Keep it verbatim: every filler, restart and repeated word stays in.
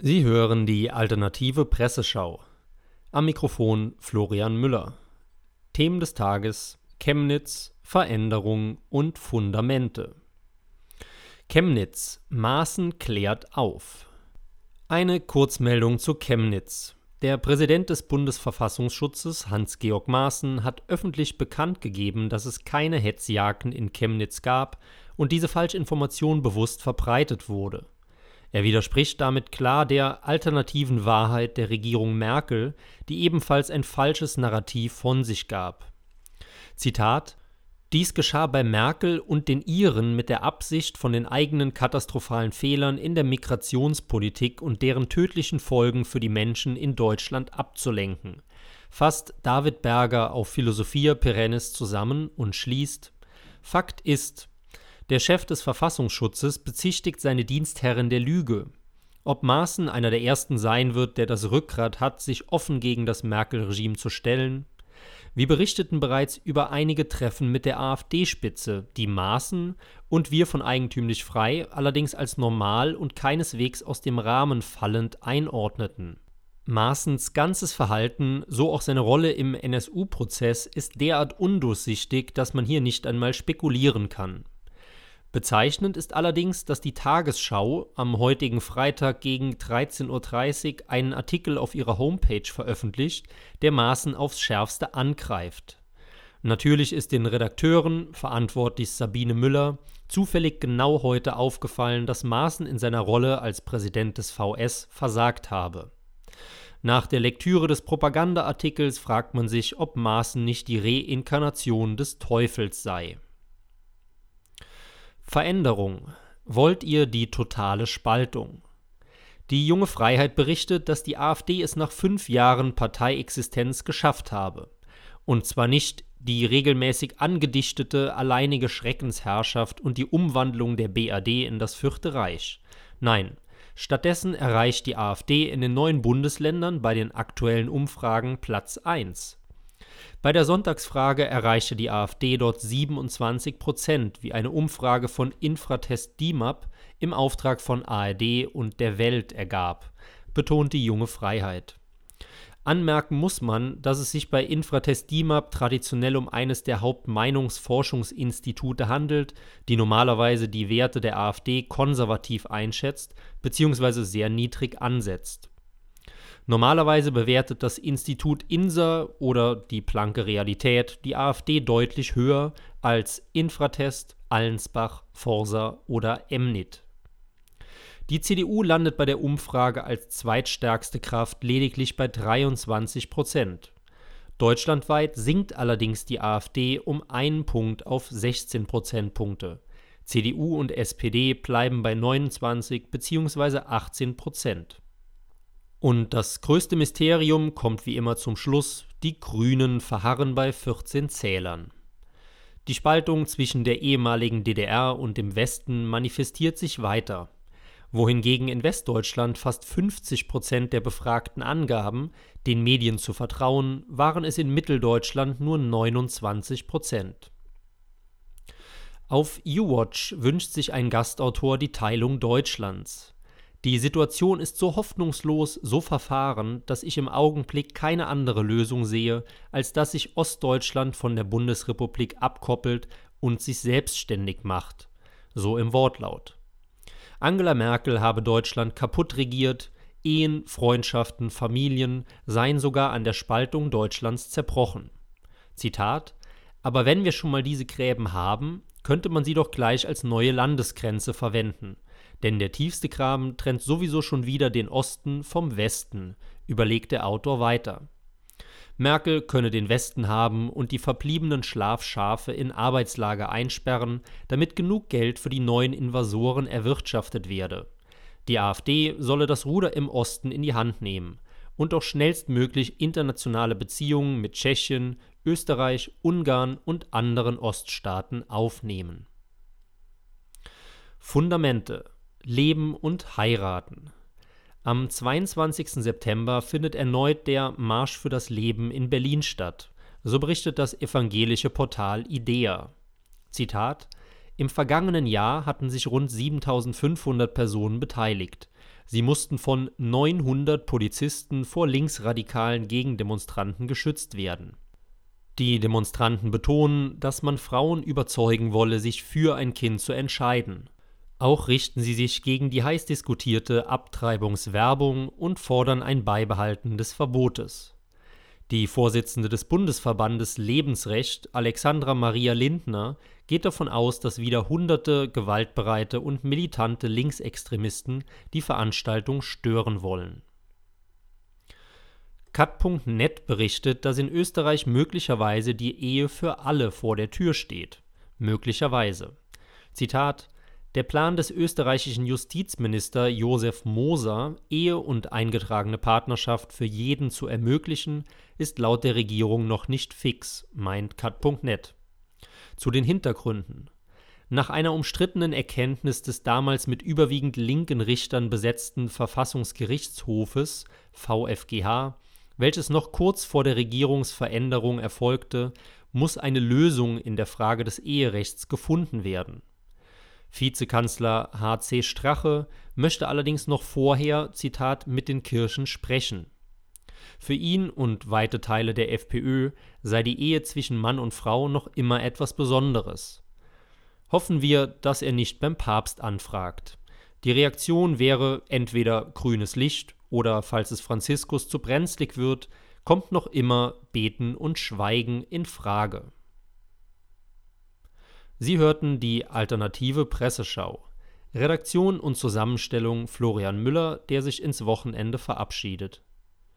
Sie hören die Alternative Presseschau. Am Mikrofon Florian Müller. Themen des Tages: Chemnitz, Veränderung und Fundamente. Chemnitz: Maaßen klärt auf. Eine Kurzmeldung zu Chemnitz. Der Präsident des Bundesverfassungsschutzes, Hans-Georg Maaßen, hat öffentlich bekannt gegeben, dass es keine Hetzjagden in Chemnitz gab und diese Falschinformation bewusst verbreitet wurde. Er widerspricht damit klar der alternativen Wahrheit der Regierung Merkel, die ebenfalls ein falsches Narrativ von sich gab. Zitat: Dies geschah bei Merkel und den Iren mit der Absicht, von den eigenen katastrophalen Fehlern in der Migrationspolitik und deren tödlichen Folgen für die Menschen in Deutschland abzulenken, fasst David Berger auf Philosophia Perennis zusammen und schließt: Fakt ist, der Chef des Verfassungsschutzes bezichtigt seine Dienstherren der Lüge. Ob Maaßen einer der Ersten sein wird, der das Rückgrat hat, sich offen gegen das Merkel-Regime zu stellen? Wir berichteten bereits über einige Treffen mit der AfD-Spitze, die Maaßen und wir von Eigentümlich Frei allerdings als normal und keineswegs aus dem Rahmen fallend einordneten. Maaßens ganzes Verhalten, so auch seine Rolle im N S U-Prozess, ist derart undurchsichtig, dass man hier nicht einmal spekulieren kann. Bezeichnend ist allerdings, dass die Tagesschau am heutigen Freitag gegen dreizehn Uhr dreißig einen Artikel auf ihrer Homepage veröffentlicht, der Maaßen aufs Schärfste angreift. Natürlich ist den Redakteuren, verantwortlich Sabine Müller, zufällig genau heute aufgefallen, dass Maaßen in seiner Rolle als Präsident des V S versagt habe. Nach der Lektüre des Propagandaartikels fragt man sich, ob Maaßen nicht die Reinkarnation des Teufels sei. Veränderung. Wollt ihr die totale Spaltung? Die Junge Freiheit berichtet, dass die AfD es nach fünf Jahren Parteiеxistenz geschafft habe. Und zwar nicht die regelmäßig angedichtete alleinige Schreckensherrschaft und die Umwandlung der B R D in das Vierte Reich. Nein, stattdessen erreicht die AfD in den neuen Bundesländern bei den aktuellen Umfragen Platz eins. Bei der Sonntagsfrage erreichte die AfD dort siebenundzwanzig Prozent, wie eine Umfrage von Infratest D I M A P im Auftrag von A R D und der Welt ergab, betont die Junge Freiheit. Anmerken muss man, dass es sich bei Infratest D I M A P traditionell um eines der Hauptmeinungsforschungsinstitute handelt, die normalerweise die Werte der AfD konservativ einschätzt bzw. sehr niedrig ansetzt. Normalerweise bewertet das Institut I N S A oder die blanke Realität die AfD deutlich höher als Infratest, Allensbach, Forsa oder Emnit. Die C D U landet bei der Umfrage als zweitstärkste Kraft lediglich bei dreiundzwanzig Prozent. Deutschlandweit sinkt allerdings die AfD um einen Punkt auf sechzehn Prozentpunkte. C D U und S P D bleiben bei neunundzwanzig bzw. achtzehn Prozent. Und das größte Mysterium kommt wie immer zum Schluss: Die Grünen verharren bei vierzehn Zählern. Die Spaltung zwischen der ehemaligen D D R und dem Westen manifestiert sich weiter. Wohingegen in Westdeutschland fast fünfzig Prozent der Befragten angaben, den Medien zu vertrauen, waren es in Mitteldeutschland nur neunundzwanzig Prozent. Auf YouWatch wünscht sich ein Gastautor die Teilung Deutschlands. Die Situation ist so hoffnungslos, so verfahren, dass ich im Augenblick keine andere Lösung sehe, als dass sich Ostdeutschland von der Bundesrepublik abkoppelt und sich selbstständig macht. So im Wortlaut. Angela Merkel habe Deutschland kaputt regiert, Ehen, Freundschaften, Familien seien sogar an der Spaltung Deutschlands zerbrochen. Zitat: Aber wenn wir schon mal diese Gräben haben, könnte man sie doch gleich als neue Landesgrenze verwenden. Denn der tiefste Graben trennt sowieso schon wieder den Osten vom Westen, überlegt der Autor weiter. Merkel könne den Westen haben und die verbliebenen Schlafschafe in Arbeitslager einsperren, damit genug Geld für die neuen Invasoren erwirtschaftet werde. Die AfD solle das Ruder im Osten in die Hand nehmen und auch schnellstmöglich internationale Beziehungen mit Tschechien, Österreich, Ungarn und anderen Oststaaten aufnehmen. Fundamente: Leben und Heiraten. Am zweiundzwanzigsten September findet erneut der Marsch für das Leben in Berlin statt. So berichtet das evangelische Portal IDEA. Zitat: Im vergangenen Jahr hatten sich rund siebentausendfünfhundert Personen beteiligt. Sie mussten von neunhundert Polizisten vor linksradikalen Gegendemonstranten geschützt werden. Die Demonstranten betonen, dass man Frauen überzeugen wolle, sich für ein Kind zu entscheiden. Auch richten sie sich gegen die heiß diskutierte Abtreibungswerbung und fordern ein Beibehalten des Verbotes. Die Vorsitzende des Bundesverbandes Lebensrecht, Alexandra Maria Lindner, geht davon aus, dass wieder hunderte gewaltbereite und militante Linksextremisten die Veranstaltung stören wollen. cut punkt net berichtet, dass in Österreich möglicherweise die Ehe für alle vor der Tür steht. Möglicherweise. Zitat: Der Plan des österreichischen Justizminister Josef Moser, Ehe und eingetragene Partnerschaft für jeden zu ermöglichen, ist laut der Regierung noch nicht fix, meint cut punkt net. Zu den Hintergründen. Nach einer umstrittenen Erkenntnis des damals mit überwiegend linken Richtern besetzten Verfassungsgerichtshofes V f G H, welches noch kurz vor der Regierungsveränderung erfolgte, muss eine Lösung in der Frage des Eherechts gefunden werden. Vizekanzler H C Strache möchte allerdings noch vorher, Zitat, mit den Kirchen sprechen. Für ihn und weite Teile der FPÖ sei die Ehe zwischen Mann und Frau noch immer etwas Besonderes. Hoffen wir, dass er nicht beim Papst anfragt. Die Reaktion wäre entweder grünes Licht oder, falls es Franziskus zu brenzlig wird, kommt noch immer Beten und Schweigen in Frage. Sie hörten die Alternative Presseschau. Redaktion und Zusammenstellung Florian Müller, der sich ins Wochenende verabschiedet.